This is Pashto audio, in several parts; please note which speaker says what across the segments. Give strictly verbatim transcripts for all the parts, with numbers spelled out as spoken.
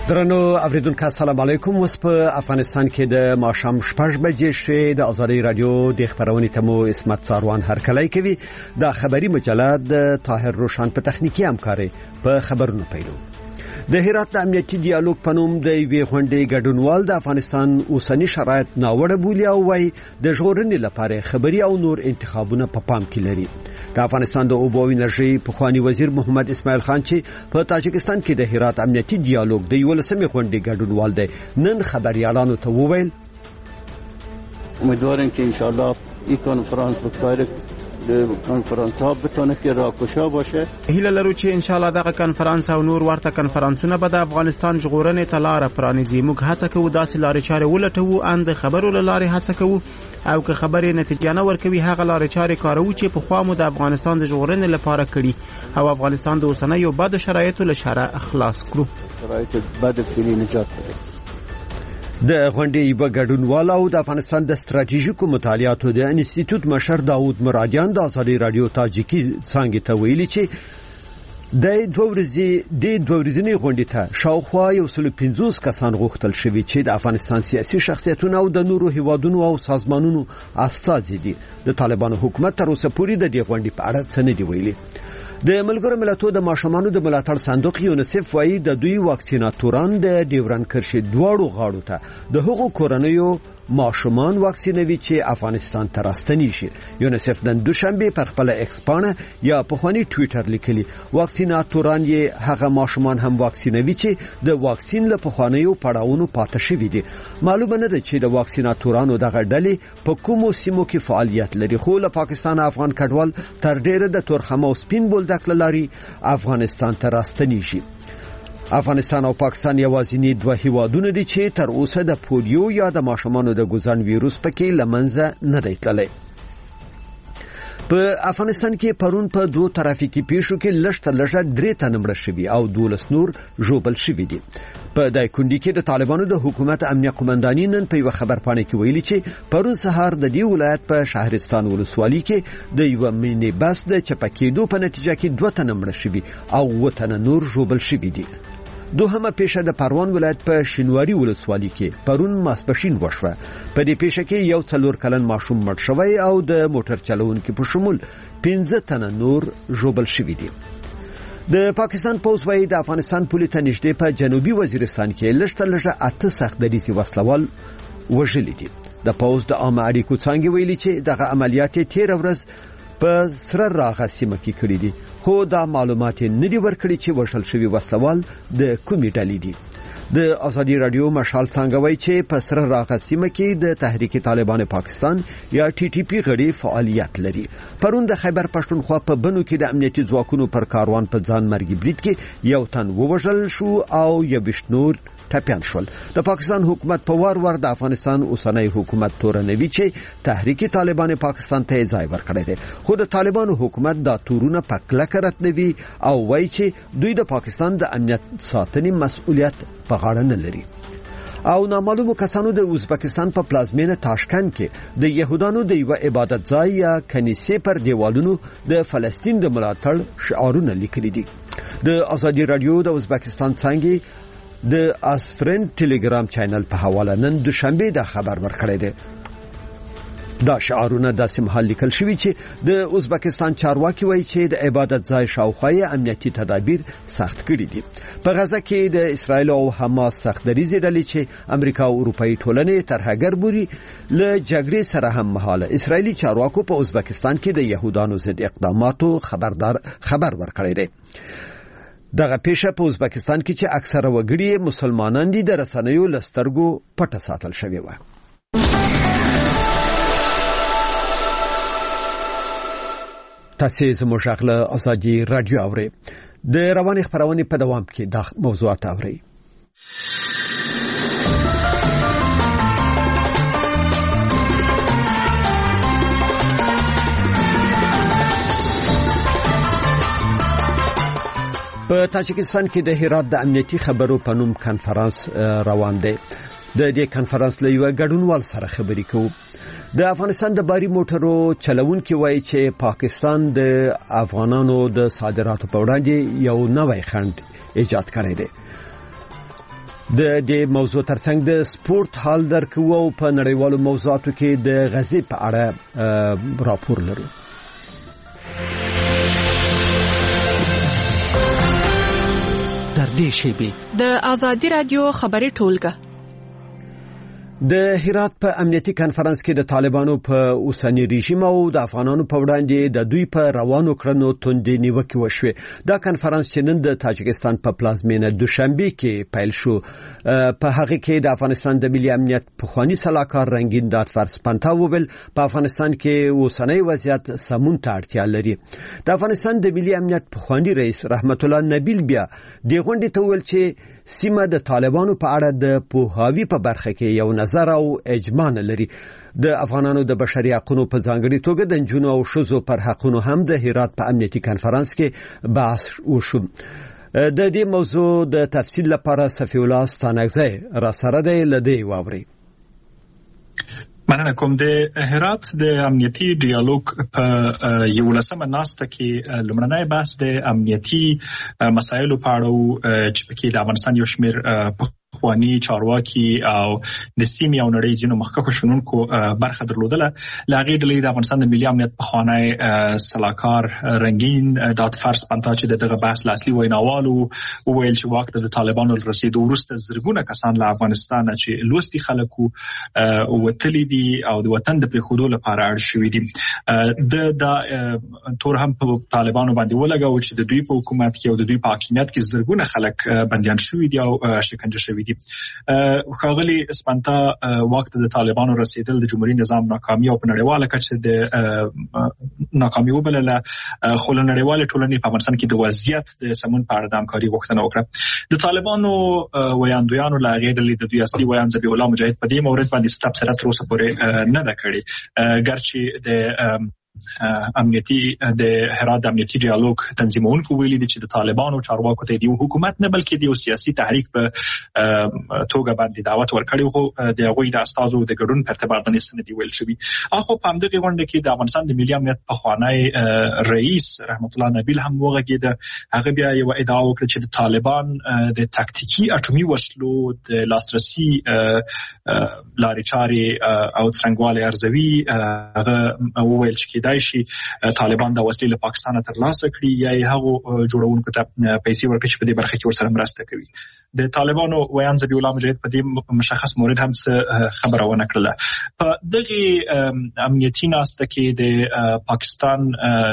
Speaker 1: درنو اوریدونکو السلام علیکم. اوس په افغانستان کې د ماښام شپږ بجې شوې. د آزادۍ رادیو د خبرونې تمو اسمت ساروان هرکلی کوي. د خبري مجله د طاهر روشان په تخنیکی همکاري په خبرونو پیلو. د هرات د امنیتي ډیالوګ په نوم د وی غونډې ګډونوال د افغانستان اوسنی شرایط ناوړه بولي او وايي د ژغورنې لپاره خبري او نور انتخابونه په پا پام کې لري. د افغانستان د اوبو او انرژي پخوانی وزیر محمد اسماعیل خان چې په تاجکستان کې د هرات امنیتي ډیالوګ د یولسمې غونډې ګډونوال دی، نن خبريالانو ته وویل
Speaker 2: امیدوارم که ان شاء الله این کنفرانس بخیر کنفرانس ها بتونه که راکشا باشه.
Speaker 3: هیله لرو چې ان شاء الله دغه کنفرانس او نور ورته کنفرانسونه به د افغانستان ژغورنې ته لار پرانیزي. موږ هڅه کوو داسې لارې چارې ولټوو ان د خبرو له لارې هڅه کوو او که خبرې نتیجه نه ورکوي هغه لارې چارې کاروو چې په خوا مو د افغانستان د ژغورنې لپاره کړي او افغانستان د اوسنیو بدو شرایطو له شره خلاص کړو.
Speaker 2: شرایط بد فعلی نجات بده.
Speaker 1: د غونډې یو ګډونوال او د افغانستان د ستراتیژیکو مطالعاتو د انسټیټیوټ مشر داوود مرادیان د آزادۍ رادیو تاجیکی څنګه ته ویلي چې د دوه ورځې د دوه ورځې غونډې ته شاوخوا یو سل پنځوس کسان غوښتل شوي چې د افغانستان سیاسي شخصیتونو او د نورو هیوادونو او سازمانونو استازي دي. د طالبانو حکومت تر اوسه پورې د دې غونډې په اړه څه نه دی ویلي. د ملګرو ملتونو د ماشومانو د ملاتړ صندوق یونیسف وايي د دوی واکسیناتوران د ډیورن کرښې دواړو غاړو ته د حقوق کورنیو ماشومان واکسینوي چې افغانستان ته راستنی شي. یونیسف نن دوشنبه پر خپل ایکس پاڼه یا په خواني ټوئیټر لیکلي واکسیناتوران یې هغه ماشومان هم واکسینوي چې د واکسین له پخوانیو پړاوونو پاتې شوي دي. معلومه نه ده چې د واکسیناتورانو دغه ډلې په کومو سیمو کې فعالیت لري، خو له پاکستان افغان کډوال تر ډیره د تورخم او سپین بولدک لاري افغانستان ته راستنی شي. افغانستان او پاکستان یوازینی دوه هیوادونه دي چې تر اوسه د پولیو یا د ماشومانو د ګوزن ویروس پکې لمنځه نه دی تللی. په افغانستان کې پرون په دوه ترافیکي پیښو کې لږ لږه درې تنه مړه شوي او دولس نور ژوبل شوي دي. په دایکندي کې د طالبانو د حکومت امنیه قومنداني نن په یو خبرپاڼه کې ویلي چې پرون سهار د دې ولایت په شهرستان ولسوالۍ کې د یو مینی بس د چپکېدو په نتیجه کې دوه تنه مړه شوي او اووه تنه نور ژوبل شوي دي. دوهمه پیښه د پروان ولایت په شینواری ولسوالۍ کې پرون ماسپښین وشوه. په دې پیښه کې یو څلور کلن ماشوم مړ شوی او د موټر چلوونکي په شمول پنځه تنه نور ژوبل شوي دي. د پاکستان پوځ وايي د افغانستان پولې ته نږدې په جنوبي وزیرستان کې لږ لږه اته سخت دریځي وسلوال وژلي دي. د پوځ د عامه اړیکو څنګه ویلي چې دغه عملیات تیر ورځ په سره راغه سیمه کې کړی دي، خو دا معلومات نه دي ورکړي چې وژل شوی وسلوال د کومې ډلې دي. د آزادۍ رادیو مشال څنګه وایي چې په سره راغه سیمه کې د تحریک طالبان پاکستان یا ټي ټي پی غړي فعالیت لري. پرون د خیبر پښتونخوا په بنو کې د امنیتي ځواکونو پر کاروان په ځان مرګي برید کې یو تن ووژل شو او یویشت نور ټپیان شول. د پاکستان حکومت په وار وار د افغانستان اوسنی حکومت تورنوي چې تحریک طالبان پاکستان ته ځای ورکړی دی، خو د طالبانو حکومت دا تورونه په کلکه راتنوي او وایي چې دوی د پاکستان د امنیت ساتنې مسؤلیت په غاړه نه لري. او نامعلومو کسانو د ازبکستان په پلازمینه تاشکند کې د يهودانو د یو عبادت ځای یا کنیسې پر دیوالونو د فلسطین د ملاتړ شعارونه لیکلي دي. د آزادۍ رادیو د ازبکستان څنګه د اسفرن ټلګرام چینل په حواله نن دوشنبه د خبر ورکړی دی. دا شعارونه داسې مهال لیکل شوي چې د ازبکستان چارواکي وایي چې د عبادت ځای شاوخوا امنیتي تدابیر سخت کړي دي. په غزه کې د اسرایل او حماس سخت دریځي ډلې چې امریکا او اروپאי ټولنې ترهګر بوري له جګړې سره هم مهاله اسرایلی چارواکو په ازبکستان کې د يهودانو ضد اقداماتو خبردار خبر ورکړی دی. دغه پیښه په ازبکستان کې چې اکثره وګړي مسلمانان دي د رسنیو لسترګو پټه ساتل شوی و. تاسو زموږ غږ له آزادۍ رادیو اورئ. د رواني خبرونه په دوام کې د موضوعات اورئ. په تاجکستان کې د هرات د امنیتي خبرو په نوم کانفرنس روان دی. د دې کانفرنس له یو ګډونوال سره خبرې کوو. د افغانستان د باری موټرو چلوونکي وایي چې پاکستان د افغانانو د صادراتو په وړاندې یو نوی خنډ ایجاد کړی دی. د دې موضوع ترڅنګ د سپورت حال درکو او په نړیوالو موضوعاتو کې د غزې په اړه راپور لرو.
Speaker 4: تر دې شیبې
Speaker 5: د آزادي رادیو خبري ټولګه
Speaker 1: د هرات په امنیتي کانفرنس کې د طالبانو په اوسنی رژیم او د افغانانو په وړاندې د دوی په روانو کړنو توندې نیوکې وشوې. دا کانفرنس چې نن د تاجکستان په پلازمینه دوشنبه کې پیل شو، په هغه کې د افغانستان د ملي امنیت پخوانی سلاکار رنگین دادفر سپنتا وویل په افغانستان کې اوسنی وضعیت سمون ته اړتیا لري. د افغانستان د ملي امنیت پخوانی رئیس رحمت الله نبیل بیا د غونډې ته ویل چې سیمه د طالبانو په اړه د پوهاوی په برخه کې یو نظر او اجماع لري. د افغانانو د بشري حقوقو په ځانګړي توګه د جنونو او شذو پر حقوقو هم د هرات په امنیتي کانفرنس کې بحث وشو. د دې موضوع د تفصیل لپاره صفی الله ستانکزی را سره دی لدی واوري.
Speaker 6: مننه کوم. د هرات د امنیتي ډیالوګ په یولسمه ناسته کې لومړنی بحث د امنیتي مسایلو په اړه چې پکې د افغانستان یو شمېر پخوانی چارواکي او د سیمې او نړۍ ځینو مخکښو شنونکو برخه درلودله. له هغې ډلې د افغانستان د ملي امنیت پخوانی سلاکار رنگین دادفر سپنتا چې دغه بحث له اصلي ویناوالو وویل چې واک ته د طالبانو له رسېدو وروسته زرګونه کسان له افغانستانه چې لوستي خلک وو وتلي دي او د وطن د پرېښودو لپاره اړ شوي دي. د دا تور هم په طالبانو باندې ولګاوه چې د دوی په حکومت کې او د دوی په حاکمیت کې زرګونه خلک بندیان شوي دي او شکنجه شوي دي. ښاغلي سپنتا واک ته د طالبانو رسېدل د جمهوریت نظام ناکامي او په نړیواله کچه د ناکامي وبلله، خو له نړیوالې ټولنې په افغانستان کې د وضعیت د سمون په اړه د همکاري غوښتنه وکړه. د طالبانو ویاندویانو له هغې ډلې د دوی اصلي ویاند ذبیح الله مجاهد په دې مورد باندې تبصره تر اوسه پورې نه ده کړې، ګرچې د امنیتي د هرات د امنیتي ډیالوګ تنظیمونکو ویلي دي چې د طالبانو چارواکو ته د حکومت نه بلکې د سیاسي تحریک په توګه باندې دعوت ورکړی، خو د هغوی د استازو د ګډون په ارتباط باندې څه نه دي ویل شوي. اخو په همدغې غونډه کې د افغانستان د ملي امنیت پخوانی رئیس رحمت الله نبیل هم وغږېده. هغه بیا یوه ادعا وکړه چې د طالبان د تاکتیکي اټومي وسلو د لاسرسي لارې چارې او څرنګوالی ارزوي. هغه وویل چې کېدای شي طالبان د وسلې له پاکستانه ترلاسه کړي یا یې هغو جوړونکو ته پیسې ورکړي چې په دې برخه کې ورسره مرسته کوي. د طالبانو ویاند ذبیح الله مجاهد په دې مشخص مورد هم څه خبره ونه کړله. په دغې امنیتي ناسته کې د پاکستان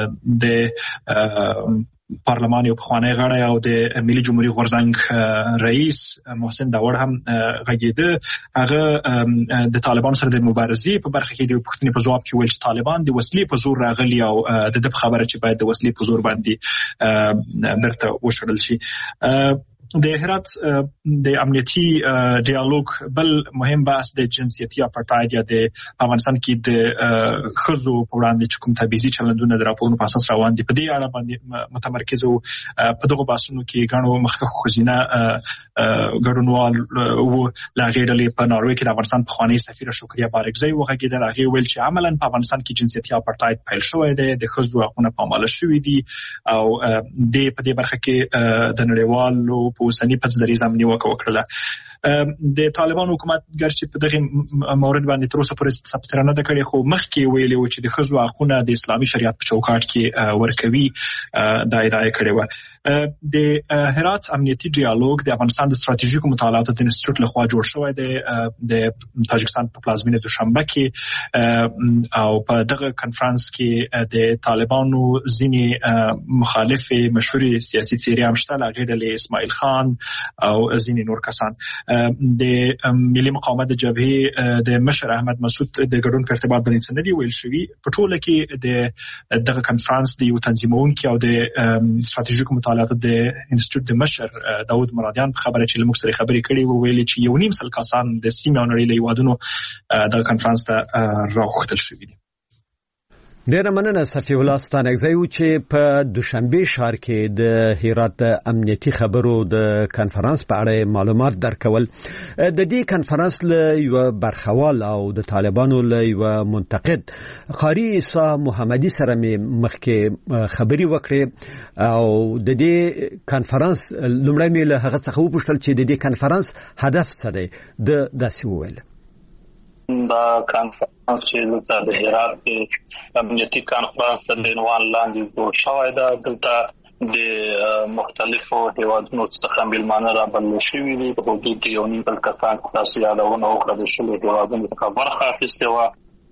Speaker 6: د پارلمان یو پخوانی غړی او د ملي جمهوریت غورځنګ رئیس محسن داوړ هم غږېده. هغه د طالبانو سره د مبارزې په برخه کې د پوښتنې په ځواب کې ویل چې طالبان د وسلې په زور راغلي او د ده په خبره چې باید د وسلې په زور باندې بیرته وشړل شي. د هرات د امنیتي ډیالوګ بل مهم بحث د جنسیتي اپارټاید یا د افغانستان کې د ښځو په وړاندې چې کوم تبعیضي چلندونه د راپورونو په اساس روان دي په دې اړه باندې متمرکز وو. په دغو بحثونو کې ګڼو مخکښو ښځینه ګډونوال وو. له هغې ډلې په ناروې کې د افغانستان پخوانۍ سفیره شکریه بارکزۍ وغږېدل. هغې وویل چې عملاً په افغانستان کې جنسیتي اپارټاید پیل شوی دی، د ښځو حقونه پاماله شوي دي او د په دې برخه کې د نړیوالو په اوسني پس دریز هم نیوکه وکړله. د طالبان حکومت ګرچې په دغه مورد باندې تر اوسه پورې ثبت نه ده کړې، خو مخکې ویلي و چې د ښځو حقونه د اسلامي شریعت په چوکاټ کې ورکوي. دا ادعا یې کړې وه. د هرات امنیتي ډیالوګ د افغانستان د ستراتیژیکو مطالعاتو د انسټیټیوټ لخوا جوړ شوی دی د تاجکستان په پلازمینه دوشنبه کې، او په دغه کنفرانس کې د طالبانو ځینې مخالفې مشهورې سیاسي څېرې هم شته، له هغې ډلې اسماعیل خان او ځینې نور کسان. د ملي مقاومت د جبهې د مشر احمد مسعود د ګډون په ارتباط باندې څه نه دي ویل شوي. په ټوله کې د دغه کنفرانس د یو تنظیمونکي او د ستراتیژیکو مطالعاتو د انسټیټیوټ د مشر داود مرادیان په خبره چې له موږ سره خبرې کړې وو ویلي چې یو نیم سل کسان د سیمې او نړۍ له هېوادونو دغه کنفرانس ته راغوښتل شوي دي.
Speaker 1: ډیره مننه صفی الله ستانکزی و چې په دوشنبه ښار کې د هرات امنیتي خبرو د کانفرنس په اړه معلومات درکول. د دې کانفرنس له یو برخوال او د طالبانو له یو منتقد قاری عیسی محمدي سره مخکې خبري وکړې او د دې کانفرنس لومړی مې له هغه څخه وپوښتل چې د دې کانفرنس هدف څه دی. د داسې وویل
Speaker 7: دا کانفرنس چې د هرات کې امنیتي کانفرنس د عنوان لاندې جوړ شوی دی. دلته د مختلفو هیوادونو څخه ملمانه رابلل شوي دي. په حدود د یو نیم سل کسان تاسو یادونه وکړه د شلو هیوادونو څخه برخه اخیستې وه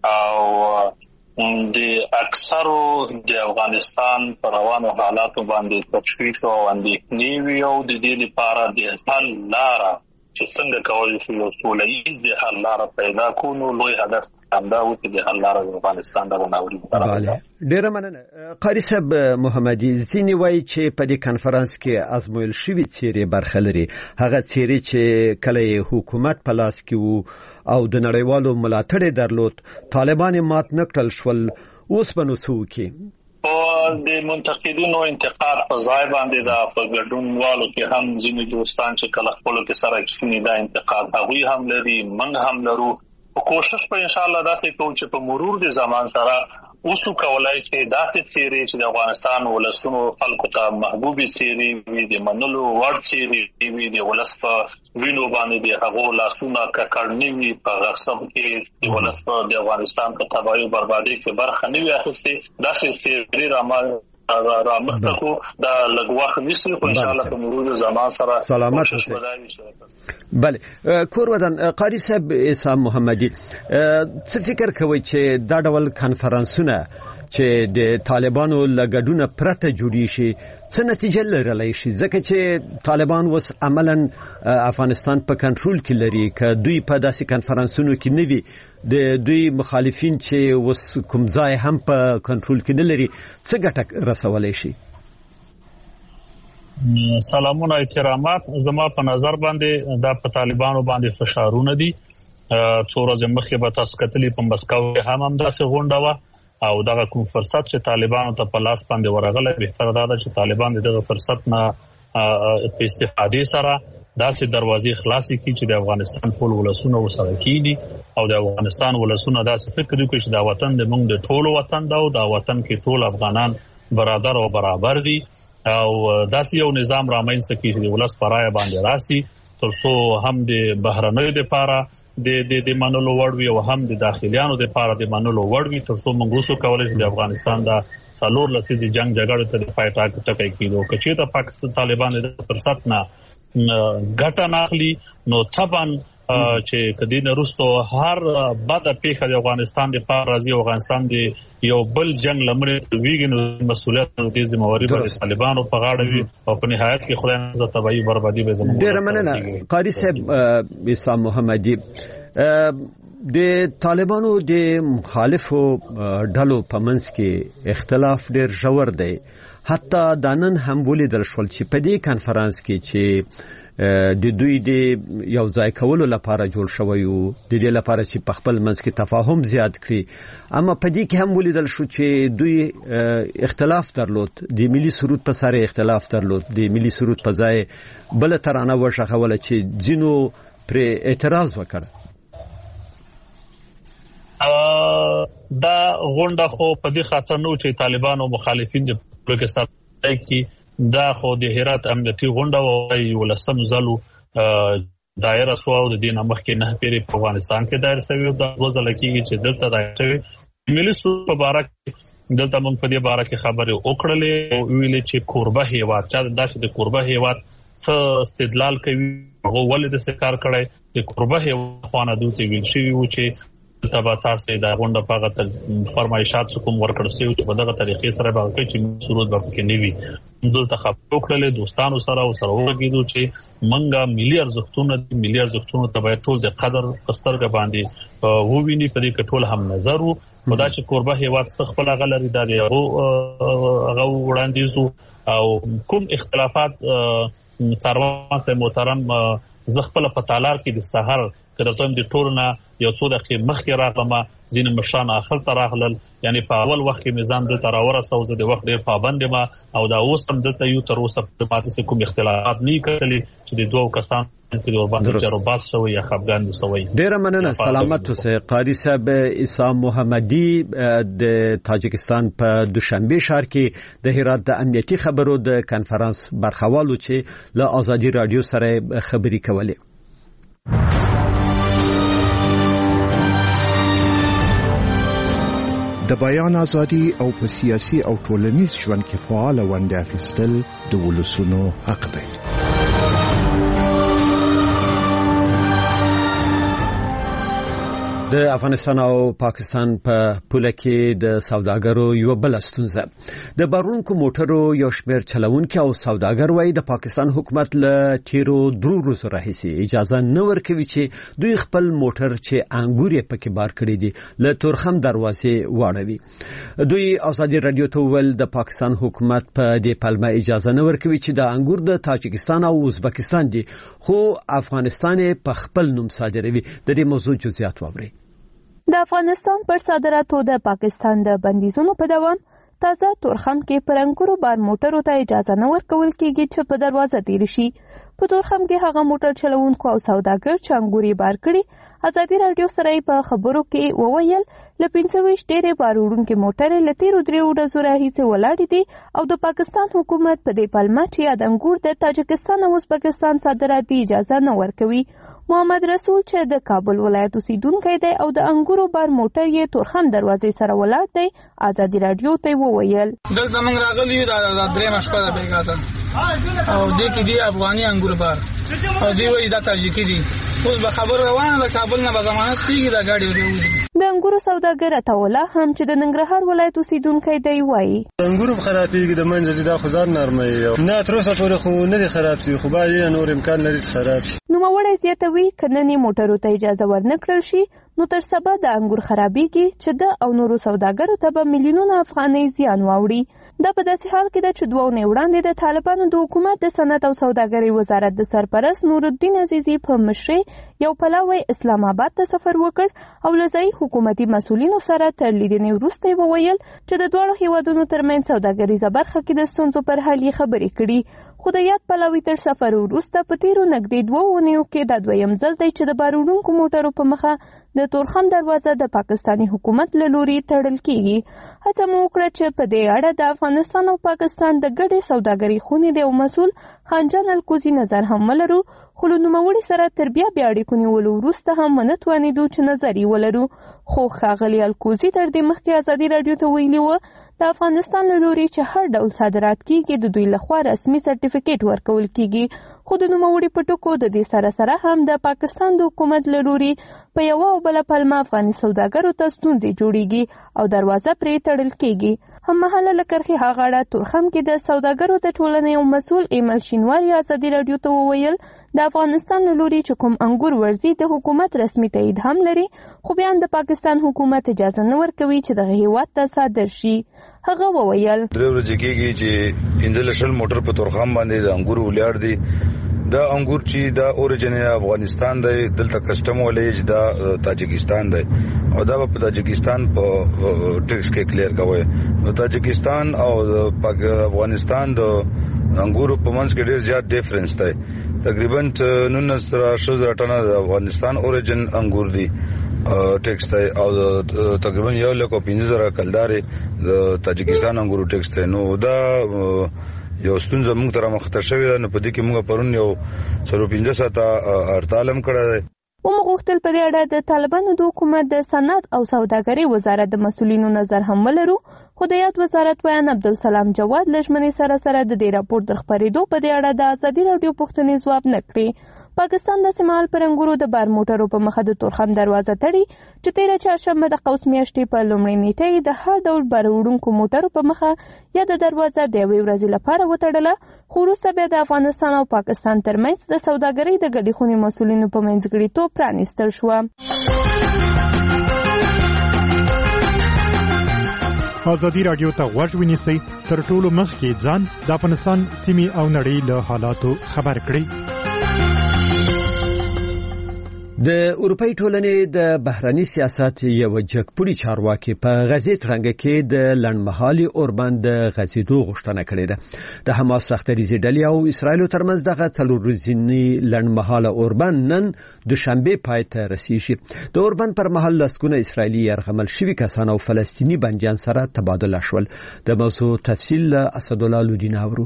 Speaker 7: او د اکثرو د افغانستان په روانو حالاتو باندې تشویش او اندېښنې وي او د دې لپاره د حل لاره چې څنګه کولای شو یو سولهییز د حل لاره پیدا کړو. نو لوی هدف همدا و چې د حل لاره د افغانستان د ناورین
Speaker 1: لپاره. ډیره مننه قاری صاحب محمدي. ځینې وایي چې په دې کانفرنس کې ازمویل شوي څیرې برخه لري، هغه څیرې چې کله حکومت په لاس کې وو او د نړیوالو ملاتړ درلود، طالبان مات نه کړل شول. اوس به نو څه وکړي؟
Speaker 7: د منتقدینو انتقاد په ځای باندې دا په ګډونوالو کې هم ځینې دوستان چې کله خپل کې سره کینی دا انتقاد هغوی هم لري، موږ هم لرو. په کوشش په ان شاء الله داسې کوو چې په مرور د زمان سره اوسو کولای چې داسې څیرې چې د افغانستان ولسونو خلکو ته محبوبې څیرې وي، د منلو وړ څیرې وي، د ولس په وینو باندې د هغو لاسونه ککړ نه وي، په غصب کې د ولس په د افغانستان په تباهي او بربادۍ کې برخه نه وي اخیستې. داسې څیرې رامال رامخته کو دا لګوخ نشي خو ان شاء الله په مرور زمان سره
Speaker 1: سلامت اوسئ. بله کور ودان قاری صاحب عیسی محمدي، څه فکر کوي چې دا ډول کانفرنسونه چې د طالبانو لګډونه پرته جوړی شي څه نتیجه لرلی شي؟ ځکه چې طالبان وس عملاً افغانستان په کنټرول کې لري. که دوی په داسې کانفرنسونو کې نه وي، د دوی مخالفین چې وس کوم ځای هم په کنټرول کې نه لري، څه ګټه رسولی شي؟
Speaker 6: سلامونه احترامات. زما په نظر باندې دا په طالبانو باندې فشارونه دي. څو ورځې مخکې به تاسو کتلې په مسکو کې هم همداسې غونډه وه او دغه کوم فرصت چې طالبانو ته په لاس باندې ورغلی، بهتره دا ده چې طالبان دغه فرصت نه په استفادې سره داسې دروازې خلاصې کړي چې د افغانستان ټول ولسونه ورسره کېني او د افغانستان ولسونه داسې فکر وکړي چې دا وطن د موږ د ټولو وطن ده او دا وطن کې ټول افغانان برادر او برابر دي او داسې یو نظام رامنځته کړي چې د ولس په رایه باندې راسي، تر څو هم د بهرنیو لپاره د د د منلو وړ وي او هم د داخليانو لپاره د منلو وړ وي، تر څو موږ وسو کولای شو د افغانستان د څلور لسیزې جنگ جګړې ته د پای ټاک ټکای کېدو. که چېرته پاکستان طالبان د فرصت نه ګټه نه اخلي نو طبعا چې کدی نه رستو هر بد پیښه د افغانستان د پار راځي، افغانستان د یو بل جنگ لمرې ویګنو مسولیت د ذمہواری پر طالبانو په غاړه وي او په نهایت کې خدای نه تبعی بربادي به زموږ.
Speaker 1: ډیر مننه قاری صاحب عیسی محمدي. د طالبانو د مخالفو ډلو په منځ کې اختلاف ډیر ژور دی. حتی دا نن هم ولیدل شول چې په دې کانفرنس کې چې د دوی د یو ځای کولو لپاره جوړ شوی وو، د دې لپاره چې په خپل منځ کې تفاهم زیات کړي، اما په دې کې هم ولیدل شو چې دوی اختلاف درلود، د ملي سرود په سر اختلاف درلود، د ملي سرود په ځای بل ترانه وشخوله چې ځینو پر اعتراض وکړ.
Speaker 6: دا غونډه خو په دې خاطر نو چې طالبانو مخالفین د پاکستان کې دا خو د هرات امنیتي غونډه او ولسم زلو دایره سو او د دین مخکې نه پیری په افغانستان کې دایره سوي د غوځل کېږي چې دلته دایره ملي سو په باره کې دلته موږ په دې باره کې خبرې وکړلې او ویلې چې قربه هیواد چې داسې د قربه هیواد څه استدلال کوي هغه ولې د کار کړي د قربه هیواد خوانه دوی ویل شي و چې تبا تاسو دا غونډه په غته فرمایشات کوم ورکړ سي چې په دغه طریقې سره به کوي چې سرود به کې نیوي. دلته خبرو کړل دوستانو سره او سره ورګیدو چې منګه ملي ارزښتونه ملي ارزښتونه ته باید ټول د قدر پسترګ باندې وویني، په دې کې ټول هم نظر وو. خدا چې قربه هیواد خپل غلري دا هغه هغه وړاندیزو او کوم اختلافات څاروان سره محترم زغپل په تالار کې د سحر
Speaker 7: کله ته د ټولنا یو څو دقیقې مخکې راغلم ځین مشان اخر ته راغلل یعنی په اول وخت کې میزان د تراوره سوز د وخت ډیر پابند ما او دا اوس هم دلته یو تر اوسه په پاتې کوم اختلافات نه کړلي چې د دوه کسان چې د باندې چروباس سوی یا خفګان سوی
Speaker 1: ډیر مننه سلامت اوسه قاری صاحب عیسی محمدي د تاجکستان په دوشنبه ښار کې د هرات د امنیتي خبرو د کانفرنس برخوالو چې له ازادي رادیو سره خبري کولې.
Speaker 8: د بیان ازادي او په سیاسي او ټولنیز ژوند کې فعال ونډه اخیستل د ولسونو حق دی.
Speaker 1: د افغانستان او پاکستان په پوله کې د سوداګرو یو بل ستونزه د بارونکو موټرو یو شمېر چلونکي او سوداګر وایي د پاکستان حکومت له تیرو درو ورځو راهیسې اجازه نه ورکوي چې دوی خپل موټر چې انګور یې پکې بار کړی دي له تورخم دروازې واړوي. دوی ازادي رادیو ته ویل د پاکستان حکومت په دې پلمه اجازه نه ورکوي چې د انګور د تاجکستان او ازبکستان دي خو افغانستان په خپل نوم صادروي. د دې موضوع جزئیات واورئ.
Speaker 9: د افغانستان پر صادراتو د پاکستان د بندیزونو په دوام تازه تورخم کې پر انګورو بار موټرو ته اجازه نه ورکول کېږي چې په دروازه تیر شي. په تورخم کې هغه موټر چلوونکو او سوداګر چې انګوري بار کړي ازادي رادیو سره په خبرو کې وویل ل پنځه ویشت ډېرې بار وړونکي موټرې له تیرو درېو ورځو راهیسې ولاړې دي او د پاکستان حکومت په دې پلمه چې د انګور د تاجکستان او ازبکستان صادرات اجازه نه ورکوي. محمد رسول چې د کابل ولایت اوسیدونکی دی او د انګورو بار موټر یې تورخم دروازې سره ولاړ دی ازادي رادیو ته وویل
Speaker 10: دلته موږ راغلي یو د درېمه شپه ده بیګاته او دې کې دی افغاني انګور بار او دی وایي دا تاجیکي دي. اوس به خبره روانه ده کابل نه به ضمانت کېږي دا ګاډي وروځي.
Speaker 9: د انګورو سوداګر عطاالله هم چې د ننګرهار ولایت اوسیدونکی دی وایي
Speaker 11: انګورو خرابېږي د منځ زیاده خو ځان نرمه نه تر اوسه پورې خو نه دي خراب شي خو باید نور امکان لري خراب شي.
Speaker 9: نوموړی زیاتوي که نن موټرو ته اجازه ورنه کړل شي نو تر سبا د انګور خرابېږي چې د او نورو سوداګرو ته به میلیونونه افغانۍ زیان واوړي. دا په داسې حال کې ده چې دوه اونۍ وړاندې د طالبانو د حکومت د صنعت او سوداګرۍ وزارت د سرپرست نورالدین عزیزي په مشرۍ یو پلاوی اسلام آباد ته سفر وکړ او له ځایي حکومتي مسؤلینو سره تر لیدنې وروسته یې وویل چې د دواړو هیوادونو ترمنځ سوداګریزه برخه کې د ستونزو پر حل یې خبرې کړي. خو د یاد پلاوي تر سفر وروسته په تیرو نږدې دوه اونیو کې دا دویم ځل دی چې د بار وړونکو موټرو په مخه د تورخم دروازه د پاکستاني حکومت له لوري تړل کېږي. هڅه مو وکړه چې په دې اړه د افغانستان او پاکستان د ګډې سوداګرۍ خونې د یو مسؤل خانجان الکوزي نظر هم ولرو خو له نوموړي سره تر بیا بیا اړیکو نیولو وروسته هم ونه توانېدو چې نظر یې ولرو. خو ښاغلي الکوزي تر دې مخکې ازادي راډیو ته ویلي وه د افغانستان له لوري چې هر ډول صادرات کېږي د دوی لخوا رسمي سرټیفیکیټ ورکول کېږي. خو د نوموړي په ټکو د دې سره سره هم د پاکستان د حکومت له لوري په یوه او بله پلمه افغاني سوداګرو ته ستونزې جوړیږي او دروازه پرې تړل کېږي. هممهاله له کرښې هغه اړه تورخم کې د سوداګرو د ټولنې یو مسؤل ایمل شینواري ازادي راډیو ته وویل د افغانستان له لوري چې کوم انګور ورځي د حکومت رسمي تایید هم لري خو بیا د پاکستان حکومت اجازه نه ورکوي چې دغه هیواد ته صادر شي. هغه وویل
Speaker 12: درې ورځې کېږي چې پنځه لسل موټر په تورخم باندې د انګور ولاړ دي. دا انګور چې دا اوريجن افغانستان دی دلته کسٹم ولې چې دا تاجکستان دی او دا په تاجکستان په ټیکس کې کلیر کوي. نو تاجکستان او افغانستان د انګورو په منځ کې ډېر زیات ډیفرنس دی. تقریبا نولس زره ټنه د افغانستان اوريجن انګور دي ټیکس دی او تقریبا یو لک پنځه زره کلداري د تاجکستان انګورو ټیکس دی. نو دا یو ستونزه موږ تر مخ ته شوې ده. نو په دې کې موږ پرون یو څلور پنځه ساعته هړتال هم کړی دی.
Speaker 9: ومو غوښتل په دې اړه د طالبانو د حکومت د صنعت او سوداګرۍ وزارت د مسؤلینو نظر هم ولرو خو د یاد وزارت ویان عبدالسلام جواد له ژمنې سره سره د دې راپور د خپرېدو په دې اړه د ازادي راډیو پوښتنې ځواب نه کړې. پاکستان داسې مهال پر انګورو د بار موټرو په مخه د تورخم دروازه تړي چې تېره چهارشنبه د قوس میاشتې په لومړۍ نیټه یې د هر ډول بار وړونکو موټرو په مخه یا د دروازه د یوې ورځې لپاره وتړله خو وروسته بیا د افغانستان او پاکستان ترمنځ د سوداګرۍ د ګډې خونې مسؤلینو په منځګړیتوب پرانیستل شوه.
Speaker 13: ازادي راډیو ته غوږ ونیسئ تر ټولو مخکې ځان د افغانستان سیمې او نړۍ له حالاتو خبر کړئ.
Speaker 1: د اروپای ټولنې د بهرني سیاست یو جګپوړي چارواکي په غزې ترنګ کې د لنډمهالي اوربند د غزېدو غوښتنه کړې ده. د حماس سختریزې ډلې او اسرایل ترمنځ دغه څلور ورځنی لنډمهاله اوربند نن دوشنبه پای ته رسیږي. د اوربند پر مهال لسګونه اسرایلی يرغمل شوي کسان او فلسطینی بندیان سره تبادله شول. د موضوع تفصیل له اسدالله لودین اورو.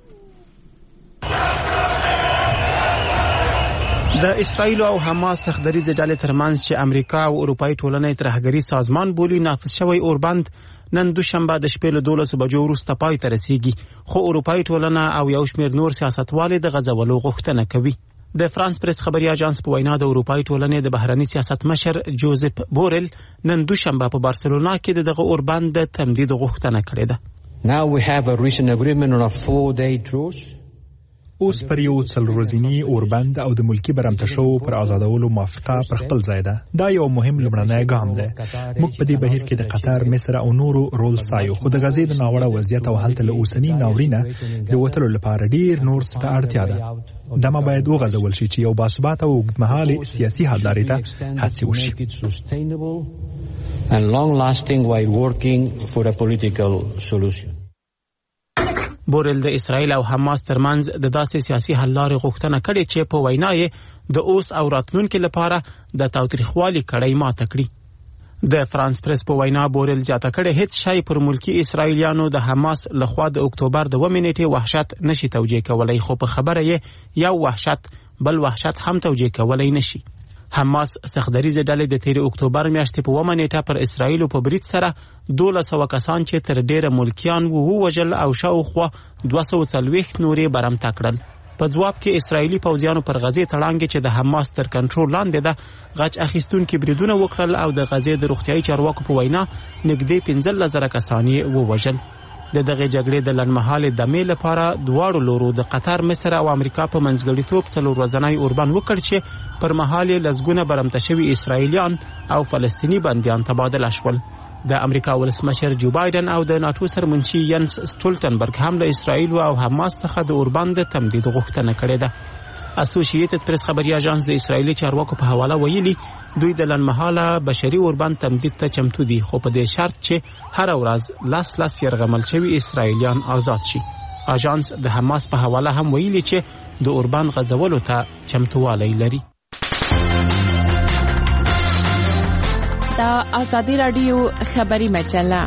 Speaker 3: د اسرایل او حماس سختریزې ډلې ترمنځ چې امریکا او اروپای ټولنې ترهګری سازمان بولی نافذ شوی اوربند نن دوشنبه د شپې له دولسو بجو وروسته پای ته رسیږي، خو اروپای ټولنه او یو شمېر نور سیاستوال د غځولو غوښتنه کوي. د فرانس پریس خبري اژانس په وینا د اروپای ټولنې د بهرني سیاست مشر جوزف بورل نن دوشنبه په بارسلونا کې دغه اوربند د تمدید غوښتنه کړې ده.
Speaker 14: Now we have a recent agreement on a four-day truce.
Speaker 15: اوس پر یو څلور ورځنی اوربند او د ملکی برمتشو پر آزادولو موافقه پر خپل ځای ده. دا یو مهم لومړنی ګام دی. موږ په دې بهیر کې د قطر، مصر او نورو رول ستایو، خو د غزې د ناوړه وضعیت او هلته له اوسني ناورینه د وتلو لپاره ډیر نور څه ته اړتیا ده. دا ما باید وغځول شي چې یو باثباته او اوږدمهاله سیاسي حل لارې ته هڅې وشي.
Speaker 14: And long lasting while working for a political solution.
Speaker 3: بورل د اسرایل او حماس ترمنځ د داسې سیاسي حل لارې غوښتنه کړې چې په وینا یې د اوس او راتلونکي لپاره د تاوتریخوالي کړۍ ماته کړي. د فرانس پریس په وینا بورل زیاته کړې هیڅ شی پر ملکی اسرایلیانو د حماس لخوا د اکتوبر د اووه نیټې وحشت نشي توجیه کولای، خو په خبره یې یو وحشت بل وحشت هم توجیه کولای نشي. حماس سختریزې ډلې د تیر اکتوبر میاشتې په اووه نیټه پر اسرایل په برید سره دولس سوه کسان چې تر ډیره ملکیان وو وژل او شاوخوا دوه سوه څلوېښت نورې برمته کړل. په ځواب کې اسرایلی پوځیانو پر غزې تړانګې چې د حماس تر کنټرول لاندې ده غچ اخیستونکي بریدونه وکړل او د غزې د روغتیايي چارواکو په وینا نږدې پنځلس زره کسان یې ووژل. د دغه جګړې د لنډمهالې دمې لپاره دواړو لورو د قطر، مصر او امریکا په منځګړیتوب څلور ورځنی اوربند وکړ چې پر مهال یې لسګونه برمته شوي اسرایلیان او فلسطینی بندیان تبادله شول. د امریکا ولسمشر جو بایدن او د ناتو سرمنشي ینس سټولټنبرګ هم له اسرایل او حماس څخه د اوربند تمدید غوښتنه کړې ده. اسوسییټډ پریس خبري اژانس د اسرایلی چارواکو په حواله ویلي دوی د لنډمهاله بشري اوربند تمدید ته چمتو دي، خو په دې شرط چې هر ورځ لاس لاس یرغمل شوي اسرایلیان آزاد شي. اژانس د حماس په حواله هم ویلي چې د اوربند غځولو ته چمتووالی لري.
Speaker 5: دا آزادی رادیو خبری مجله.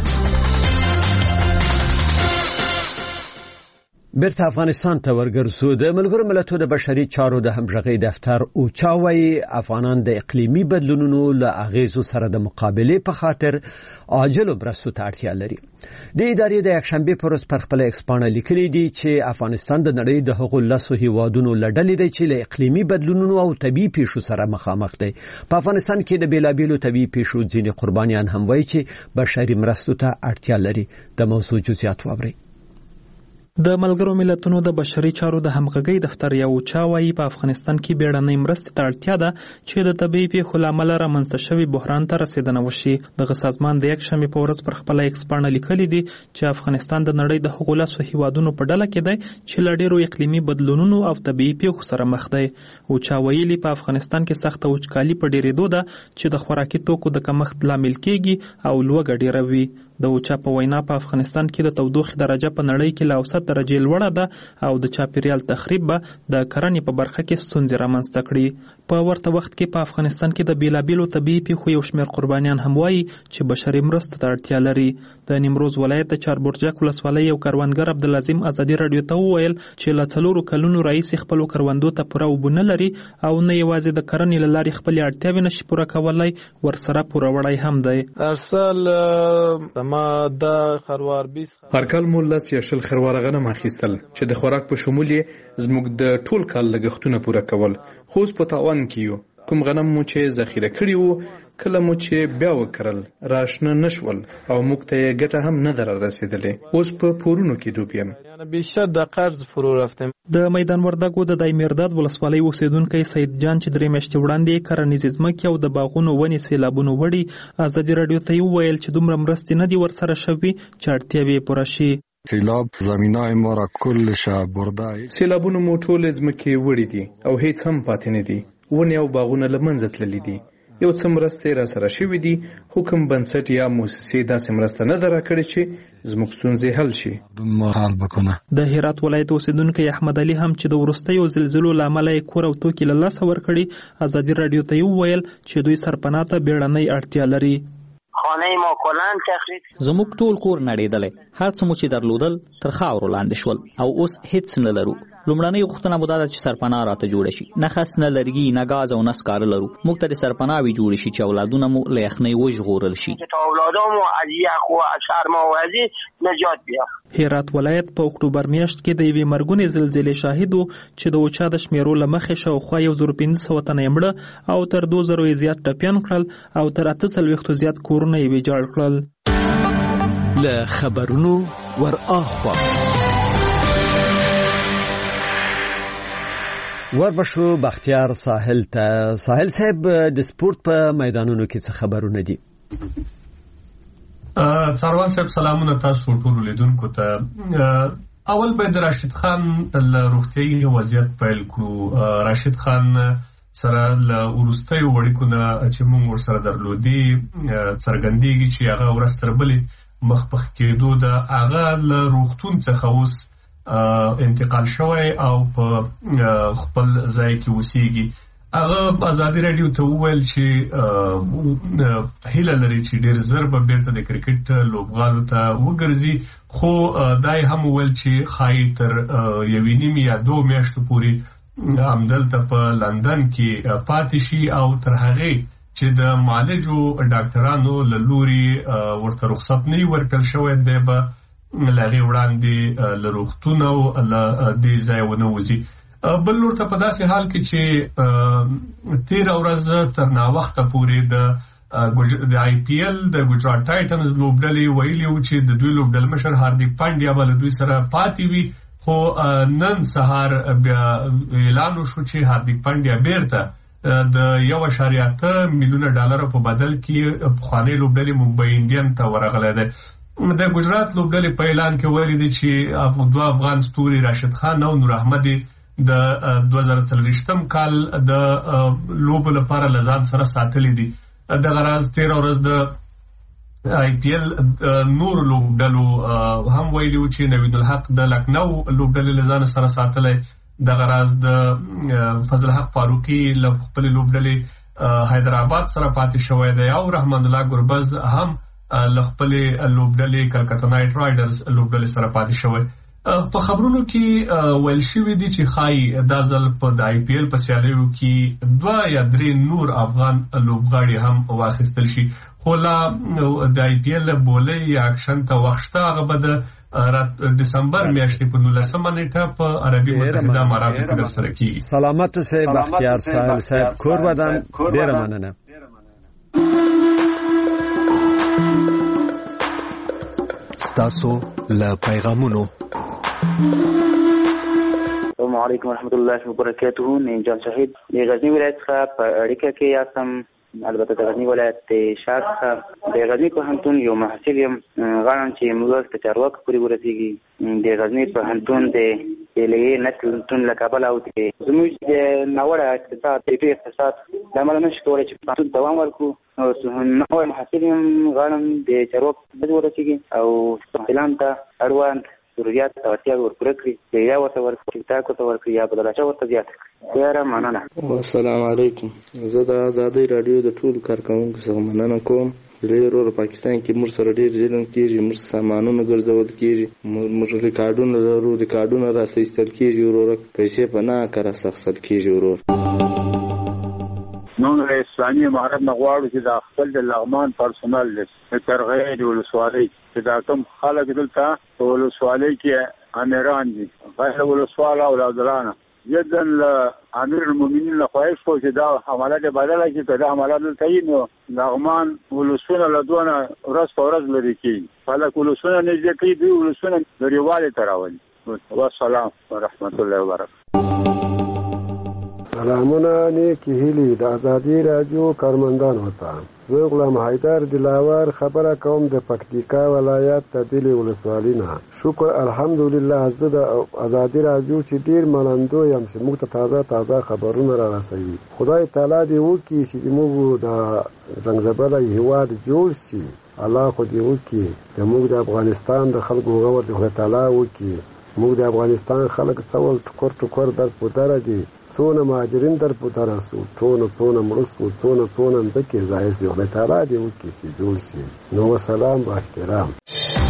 Speaker 1: بیرته افغانستان ته ورګرځو. د ملګرو ملتونو د بشري چارو د همغږۍ دفتر اوچا وايي افغانان د اقلیمي بدلونونو له اغیزو سره د مقابلې په خاطر عاجلو مرستو ته اړتیا لري. د ادارې د یکشنبې پر ورځ پر خپل ایکسپانه لیکلي دي چې افغانستان د نړۍ د هغو لسو هیوادونو له ډلې دی چې له اقلیمي بدلونونو او طبیعي پیښو سره مخامخ دی. په افغانستان کې د بیلابیلو طبیعي پیښو ځینې قربانیان هم وایي چې بشري مرستو ته اړتیا لري. د موضوع جزئیات واورئ.
Speaker 16: د ملګرو ملتونو د بشري چارو د همغږۍ دفتر یو چا وايي په افغانستان کې بیړنۍ مرستې ته اړتیا ده چې د طبیعي پیښو له امله رامنځته شوي بحران ته رسیدنه وشي. دغه سازمان د یکشنبې په ورځ پر خپله ایکسپانه لیکلي دي چې افغانستان د نړۍ د هغو لسو هیوادونو په ډله کې دی چې له ډېرو اقلیمي بدلونونو او طبیعي پیښو سره مخ دی. اوچا ویلي په افغانستان کې سخته وچکالي په ډېرېدو ده چې د خوراکي توکو د کمښت لامل کېږي او لوږه ډېره وي. د اوچا په وینا په افغانستان کې د تودوخې درجه په نړۍ کې له اوسط درجې لوړه ده او د چاپیریال تخریب به د کرنې په برخه کې ستونزې رامنځته کړي. په ورته وخت کې په افغانستان کې د بیلابیلو طبیعي پیښو یو شمېر قربانیان هم وایي چې بشري مرستو ته اړتیا لري. د نیمروز ولایت د چاربرجک ولسوالۍ یو کروندګر عبدالعظیم ازادي راډیو ته وویل چې له څلورو کلونو راهیسې خپلو کروندو ته پوره اوبه نه لري او نه یوازې د کرنې له لارې خپلې اړتیاوې نشي پوره کولی، ورسره پوره وړی هم دی.
Speaker 17: هر کال مو لس یا شل خرواره غنم اخیستل چې د خوراک په شمول یې زموږ د ټول کال لګښتونه پوره کول. خو اوس په تاوان کې یو. کوم غنم مو چې ذخیره کړي وو کله مو چې بیا وکرل راشنه نشول او موږ ته یې ګټه هم نه در رسیدلې. اوس په پورونو کې ډوب یم.
Speaker 16: د میدان وردګو د دایمیرداد ولسوالۍ اوسیدونکی سید جان چې درې میاشتې وړاندې کرنیزې ځمکې او د باغونو ونې سیلابونو وړي ازادي راډیو ته یې وویل چې دومره مرستې نه دي ورسره شوي چې اړتیاوې یې پوره شي.
Speaker 17: سیلاب زمینای ما را کل شه برده. سیلابونو مو ټول ځمکې وړي دي او هیڅ هم پاتې نه دي. ونې او باغونه له منځه تللي دي. یو څه مرستې را سره شوي دي، خو کوم بنسټ یا موسسې داسې مرسته نه ده راکړې چې زموږ ستونزې حل شي.
Speaker 16: د هرات ولایت اوسیدونکی احمد علي هم چې د وروستیو زلزلو له امله یې کور او توکي له لاسه ورکړي، ازادي راډیو ته یې وویل چې دوی سرپناه ته بیړنۍ اړتیا لري.
Speaker 18: خانه ما کلان تخریب،
Speaker 19: زموږ ټول کور نړېدلی، هر څه مو چې درلودل تر خاورو لاندې شول او اوس هیڅ نه لرو. لومړنۍ غوښتنه مو دا ده چې سرپناه راته جوړه شي. نه خس نه لرګي نه ګاز او نه سکاره لرو. موږ ته د سرپناهوي جوړې شي چې اولادونه مو له یخنۍ وژغورل شي،
Speaker 18: چې اولادمو از یخ و سرما و از نجات بیاخ.
Speaker 16: هرات ولایت په اکتوبر میاشت کې د یوې مرګونې زلزلې شاهد و چې د اوچا د شمیرو له مخې شاوخوا یو زر پنځه سوه تنه یې مړه او تر دوه زرو یې زیات ټپیان کړل او تر اته څلوېښتو زیات کورونه یې ویجاړ کړل.
Speaker 4: له خبرونو ور اخوا
Speaker 1: وربشو بختیار ساحل ته. ساحل صاحب د سپورت په میدانونو کې څه خبرونه دي؟
Speaker 20: څاروان صاحب سلامونه تاسو ټول لیدونکو ته. اول باید راشد خان له روغتیایي وضعیت پیل کړو. راشد خان سره له وروستیو وړیکو نه چې موږ ورسره درلودي څرګندېږي چې هغه ورځ تر بلې مخ په کېدو ده. هغه له روغتون څخه اوس انتقال شوی او په خپل ځای کې اوسېږي. هغه ازادي راډیو ته وویل چې هیله لري چې ډېر ژر به بیرته د کرکټ لوبغالو ته وګرځي، خو دا یې هم وویل چې ښایي تر یوې نیمې یا دوه میاشتو پورې همدلته په لندن کې پاتې شي او تر هغې چې د معالجو ډاکټرانو له لوري ورته رخصت نه وي ورکړل شوی دی به له هغې وړاندې له روغتونه او له دې ځایه ونه وځي. بل لور ته په داسې حال کې چې تېره ورځ تر ناوخته پورې د د آی پی ایل د ګجرات ټایټنز لوبډلې ویلي وو چې د دوی لوبډل مشر هاردیک پانډیا به له دوی سره پاتې وي، خو نن سهار بیا اعلان وشو چې هاردیک پانډیا بیرته د یو اعشاریه اته میلیونه ډالرو په بدل کې پخوانۍ لوبډلې ممبئی انډین ته ورغلی دی. د ګجرات لوبډلې په اعلان کې ویلي دي چې دوه افغان ستوري راشد خان او نور احمد د دوه زره څلوېښتم کال د لوبو لپاره له ځان سره ساتلي دي. دغه راز تېره ورځ د آی پی ایل نور لوبډلو هم ویلي وو چې نوید الحق د لکنو لوبډلې له ځان سره ساتلی. دغه راز د فضل حق فاروقي له خپلې لوبډلې حیدرآباد سره پاتې شوی دی او رحمان الله ګربز هم له خپلې لوبډلې کلکته نایټ رایډرز لوبډلې سره پاتې شوی. په خبرونو کې ویل شوي دي چې ښایي دا ځل په د آی پی ایل په سیالیو کې دوه یا درې نور افغان لوبغاړي هم واخیستل شي، خو لا د آی پی ایل بولې یا اکشن ته وخت شته. هغه به د دسمبر میاشتې په نولسمه نیټه په عربي متحده اماراتو کې ترسره کېږي.
Speaker 1: سلامت اوسئ بختیار ساحل صاحب، کور ودان، ډېره مننه.
Speaker 8: ستاسو له پیغامونو.
Speaker 21: السلام علیکم ورحمۃ اللہ وبرکاتہ. من جان شهید د غزنی ولایت څخه په اړیکه کې یاستم. البته د غزنی ولایت شهر څخه د غزنی پوهنتون یو محصل یم. غواړم چې موږ ته چارواکو پورې ورسیږي. د غزنی پوهنتون د لیې نسلتون له کابل او زموږ د ناوړه اقتصاد د اقتصاد د عمل نشي کولای چې پوهنتون دوام ورکړو. نو محصل یم، غواړم د چارواکو پورې ورسیږي او اعلان ته اړوند ضروريات او اړتیا ورپوره کړي، یا ورته ورکړي تاکو ته ورکړي یا بدلچا ورته زیات کړي. یاره مننه.
Speaker 22: السلام علیکم. زه د آزادۍ رادیو د ټولو کارکوونکو څخه مننه کوم. ډېر پاکستان کې موږ سره ډېر ظلم کېږي، موږ سامانونه ګرځول کېږي، موږ ریکارډونه لرو، ریکارډونه راسایستل کېږي، ورور پیسې په ناکاره اخیستل کېږي. ورور
Speaker 23: موږ د اسلامي امارت نه غواړو چې د خپل د لغمان پرسونل دی د ترغیې د ولسوالۍ چې دا کوم خلک دلته په ولسوالۍ کې امیران دي، غیر ولسواله اولادلانه جدا له امیر المؤمنین له خواهش کوو چې دا حملات بدله کړي. که دا حملات دلته وي نو لغمان ولسونه له دونه ورځ په ورځ لرې کېږي. خلک ولسونه نږدې کوي، دوی ولسونه لرېوالي ته راولي. والسلام ورحمت الله وبرکاته.
Speaker 2: سلامونه نیکی هیلي د ازادي رادیو کارمندانو ته. زه غلام حیدر دلاور خبره کوم د پکتیکا ولایت د دلې ولسوالۍ نه. شکر الحمدلله زه د ازادي رادیو چې ډیر منندو یم چې موږ ته تازه تازه خبرونه را رسوي. خدای تعالی دې وکړي چې موږ د زنګزبلې هیواد جوړ شي. الله خو دې وکړي چې موږ د افغانستان د خلکو غوړ د خدای تعالی وکړي. موږ د افغانستان خلک څول ټکر ټکر در پودره دي. څونه مهاجرین در پودره سو، څونه څونه مړه سو، څونه څونه ځکه ځای سي. خدای تعالی دې وکړي چې جوړ شي. نو سلام با احترام.